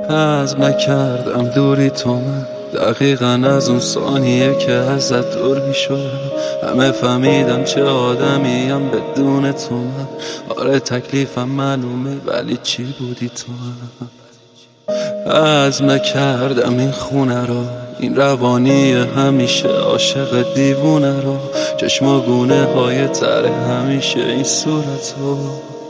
عزم نکردم دوری تو من، دقیقاً از اون ثانیه که ازت دور میشدم همه فهمیدم چه آدمیم بدون تو من. آره تکلیفم معلومه ولی چی بودی تو من. عزم نکردم این خونه رو، این روانی همیشه عاشق دیوونه رو، چشم و گونه های تره همیشه این صورت رو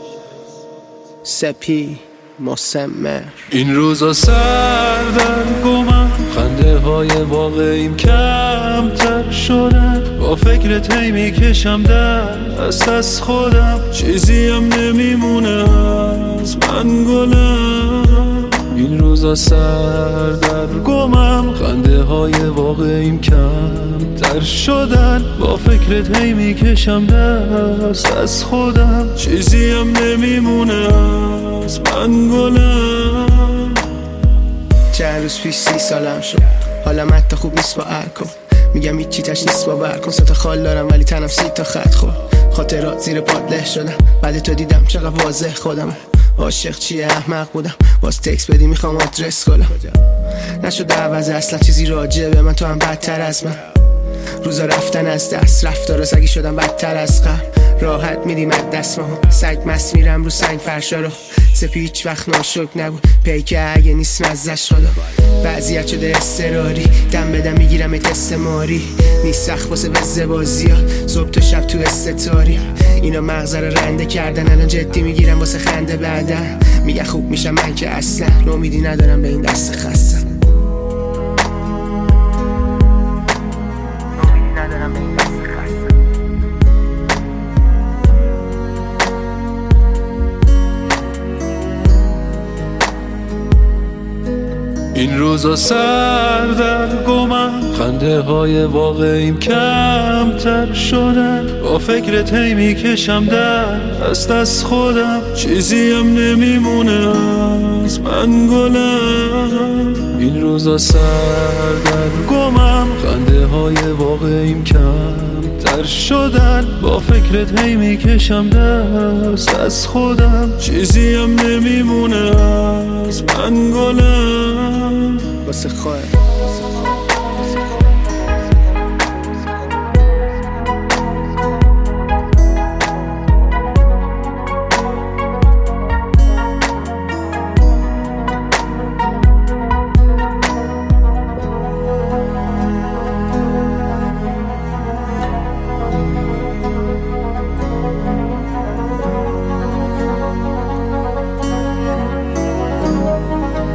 سپی مسمر. این روزا سردرگمم، خنده های واقعیم کمتر شدن، با فکرت هی میکشم دست از خودم، چیزیم نمیمونه از من گلم. این روزا سردرگمم، خنده های واقعیم کمتر شدن، با فکرت هی میکشم دست از خودم، چیزیم نمیمونه از من گلم. چند روز پیش 30 سالم شد، حالم حتی خوب نیست با الکل، میگم هیچی تش نیست با برکن، 3 تا خال دارم ولی تنم 30 تا خط خورد، خاطرات زیر پات له شدم، بعد تو دیدم چقدر واضح خودم، عاشق چیه احمق بودم، باز تکس بدی میخوام آدرس کنم، نشد عوض اصلا چیزی راجع به من، تو هم بدتر از من، روزا رفتن از دست، رفتار سگی شدم بدتر از قبل، راحت میدیم از دست ماها، سگ مست میرم رو سنگ فرشا رو، سپی هیچ وقت ناشک نبود، پیکه اگه نیست مزش خدا، بعضیت شده استراری، دم بدم میگیرم ات استماری، نیست سخت واسه وزه بازی ها، صبح تو شب تو استتاری، اینا مغزه رو رنده کردن، الان جدی میگیرم واسه خنده بعدن، میگه خوب میشم من که اصلا امیدی ندارم به این دست خستم. این روزا سردرگمم، خنده های واقعیم کمتر شدن، با فکرت هی میکشم دست از خودم، چیزیم نمیمونه از من گلم. این روزا سردرگمم، خنده های واقعیم کمتر شدن، با فکرت هی میکشم دست از خودم، چیزیم نمیمونه از من گلم. واسه خواهد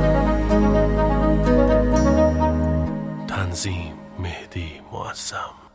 تنظیم مهدی معظم.